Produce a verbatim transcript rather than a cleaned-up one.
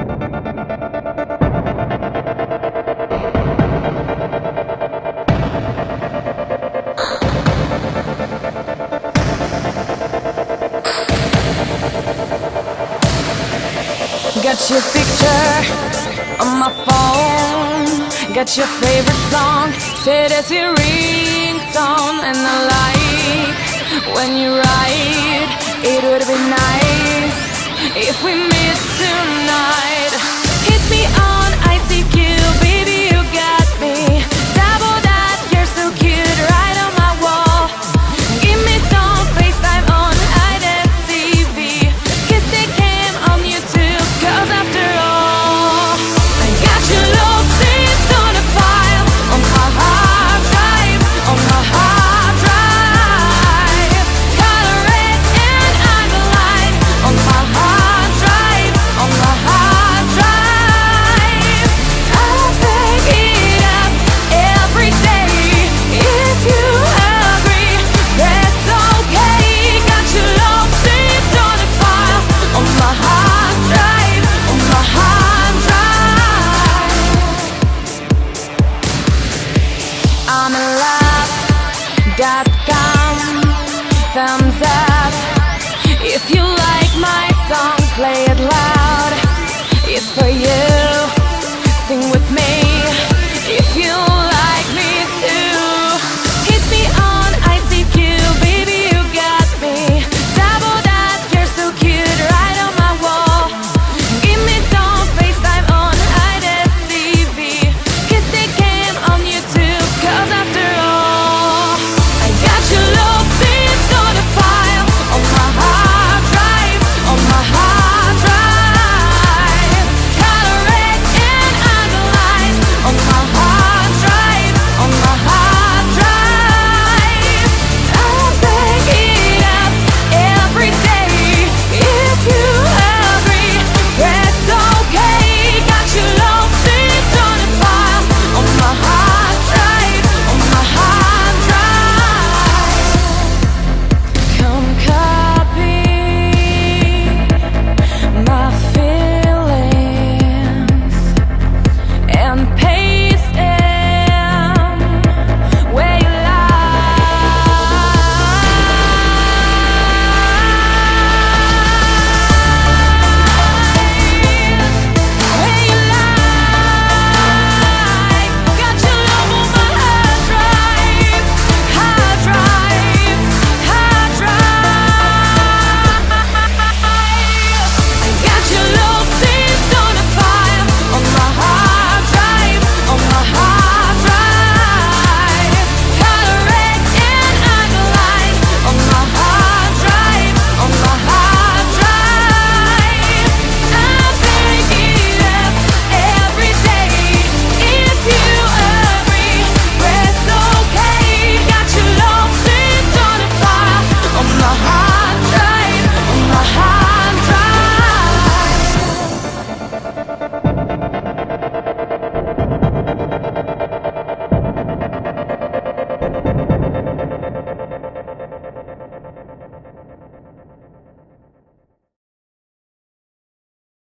Got your picture on my phone, got your favorite song set as your ringtone, and I like when you write. It would be nice if we meet tonight. Hit me on I C Q, baby, you got me. Double that, you're so cute, right on my wall. Give me some FaceTime on I D F T V. Kiss the cam on YouTube, cause after all, I got your love saved on a file, on my hard drive, on my hard drive. Color red and underlined, on my hard drive, on my hard drive. I'll pick it up every day if you agree. That's okay. Got your love saved on a file, on my hard drive, on my hard drive. I'm alive dot com. Thumbs up if you like my song, play it loud. It's for you.